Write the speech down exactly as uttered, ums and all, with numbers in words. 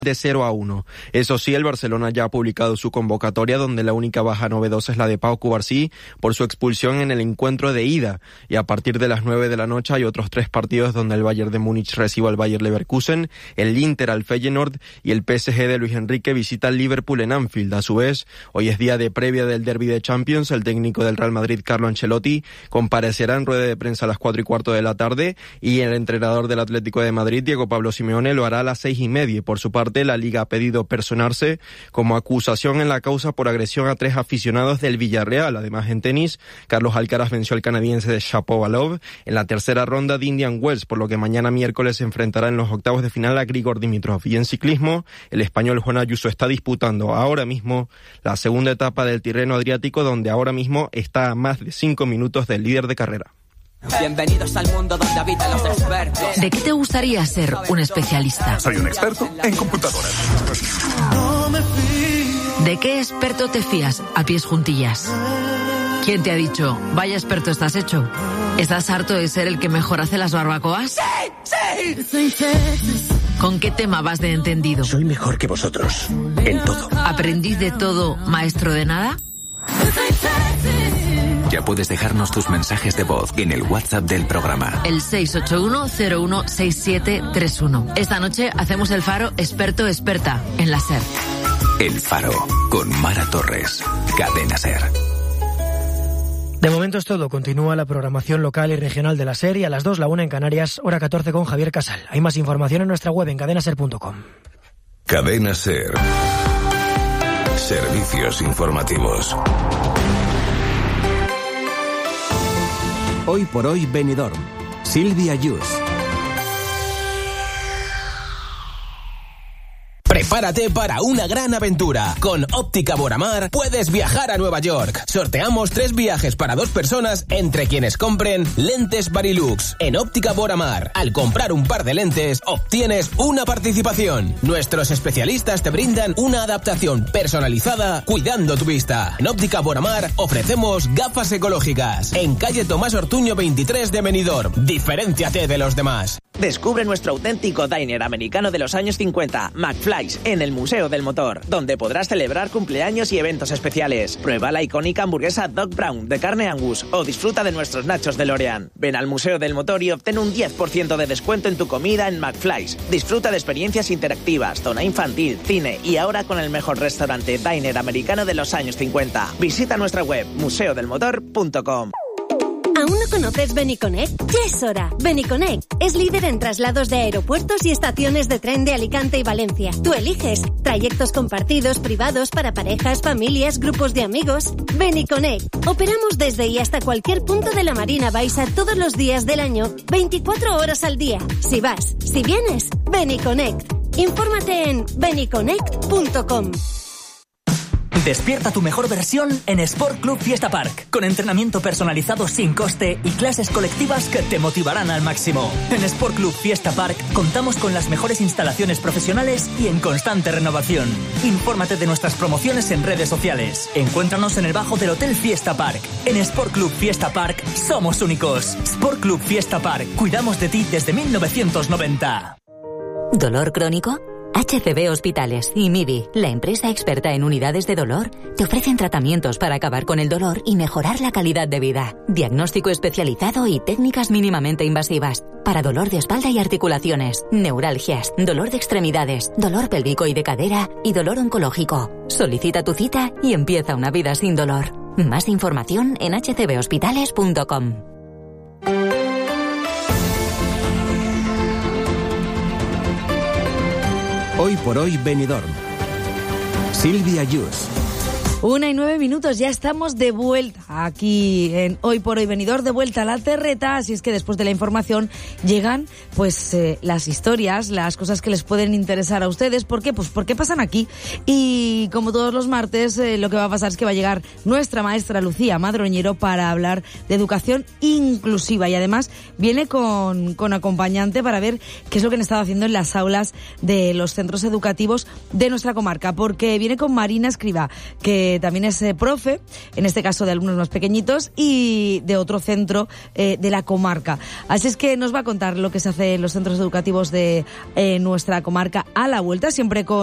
de cero a uno. Eso sí, el Barcelona ya ha publicado su convocatoria, donde la única baja novedosa es la de Pau Cubarsí por su expulsión en el encuentro de ida. Y a partir de las nueve de la noche hay otros tres partidos donde el Bayern de Múnich recibe al Bayer Leverkusen, el Inter al Feyenoord y el P S G de Luis Enrique visita al Liverpool en Anfield. A su vez, hoy es día de previa del derbi de Champions. El técnico del Real Madrid, Carlo Ancelotti, comparecerá en rueda de prensa a las cuatro y cuarto de la tarde y el entrenador del Atlético de Madrid, Diego Pablo Simeone, lo hará a las seis y media. Y por su parte, la Liga ha pedido personarse como acusación en la causa por agresión a tres aficionados del Villarreal. Además, en tenis, Carlos Alcaraz venció al canadiense de Shapovalov en la tercera ronda de Indian Wells, por lo que mañana miércoles se enfrentará en los octavos de final a Grigor Dimitrov. Y en ciclismo, el español Juan Ayuso está disputando ahora mismo la segunda etapa del Tirreno Adriático, donde ahora mismo está a más de cinco minutos del líder de carrera. Bienvenidos al mundo donde habitan los expertos. ¿De qué te gustaría ser un especialista? Soy un experto en computadoras. ¿De qué experto te fías a pies juntillas? ¿Quién te ha dicho, vaya experto estás hecho? ¿Estás harto de ser el que mejor hace las barbacoas? ¡Sí! ¡Sí! ¿Con qué tema vas de entendido? Soy mejor que vosotros, en todo. ¿Aprendiz de todo, maestro de nada? Ya puedes dejarnos tus mensajes de voz en el WhatsApp del programa. El seis ocho uno cero uno seis siete tres uno. Esta noche hacemos el Faro experto experta en la SER. El Faro, con Mara Torres. Cadena SER. De momento es todo. Continúa la programación local y regional de la SER y a las dos, la una en Canarias, hora catorce con Javier Casal. Hay más información en nuestra web en cadena ser punto com. Cadena SER. Servicios informativos. Hoy por hoy Benidorm. Silvia Yus. Prepárate para una gran aventura. Con Óptica Boramar puedes viajar a Nueva York. Sorteamos tres viajes para dos personas entre quienes compren lentes Varilux. En Óptica Boramar, al comprar un par de lentes, obtienes una participación. Nuestros especialistas te brindan una adaptación personalizada cuidando tu vista. En Óptica Boramar ofrecemos gafas ecológicas. En calle Tomás Ortuño veintitrés de Benidorm. Diferénciate de los demás. Descubre nuestro auténtico diner americano de los años cincuenta, McFly's, en el Museo del Motor, donde podrás celebrar cumpleaños y eventos especiales. Prueba la icónica hamburguesa Doc Brown de carne Angus o disfruta de nuestros nachos DeLorean. Ven al Museo del Motor y obtén un diez por ciento de descuento en tu comida en McFly's. Disfruta de experiencias interactivas, zona infantil, cine y ahora con el mejor restaurante diner americano de los años cincuenta. Visita nuestra web museo del motor punto com. ¿Aún no conoces Beniconnect? Ya es hora. Beniconnect es líder en traslados de aeropuertos y estaciones de tren de Alicante y Valencia. Tú eliges trayectos compartidos, privados, para parejas, familias, grupos de amigos. Beniconnect. Operamos desde y hasta cualquier punto de la Marina Baixa todos los días del año, veinticuatro horas al día. Si vas, si vienes, Beniconnect. Infórmate en beniconnect punto com. Despierta tu mejor versión en Sport Club Fiesta Park, con entrenamiento personalizado sin coste y clases colectivas que te motivarán al máximo. En Sport Club Fiesta Park contamos con las mejores instalaciones profesionales y en constante renovación. Infórmate de nuestras promociones en redes sociales. Encuéntranos en el bajo del Hotel Fiesta Park. En Sport Club Fiesta Park somos únicos. Sport Club Fiesta Park, cuidamos de ti desde mil novecientos noventa. ¿Dolor crónico? H C B Hospitales y M I B I, la empresa experta en unidades de dolor, te ofrecen tratamientos para acabar con el dolor y mejorar la calidad de vida. Diagnóstico especializado y técnicas mínimamente invasivas para dolor de espalda y articulaciones, neuralgias, dolor de extremidades, dolor pélvico y de cadera y dolor oncológico. Solicita tu cita y empieza una vida sin dolor. Más información en h c b hospitales punto com. Hoy por hoy Benidorm. Silvia Yus. Una y nueve minutos, ya estamos de vuelta aquí en Hoy por Hoy Benidorm, de vuelta a la terreta, así es que después de la información llegan pues eh, las historias, las cosas que les pueden interesar a ustedes. ¿Por qué? Pues porque pasan aquí y como todos los martes eh, lo que va a pasar es que va a llegar nuestra maestra Lucía Madroñero para hablar de educación inclusiva y además viene con, con acompañante para ver qué es lo que han estado haciendo en las aulas de los centros educativos de nuestra comarca, porque viene con Marina Escrivá, que que también es eh, profe, en este caso de alumnos más pequeñitos, y de otro centro eh, de la comarca. Así es que nos va a contar lo que se hace en los centros educativos de eh, nuestra comarca a la vuelta, siempre con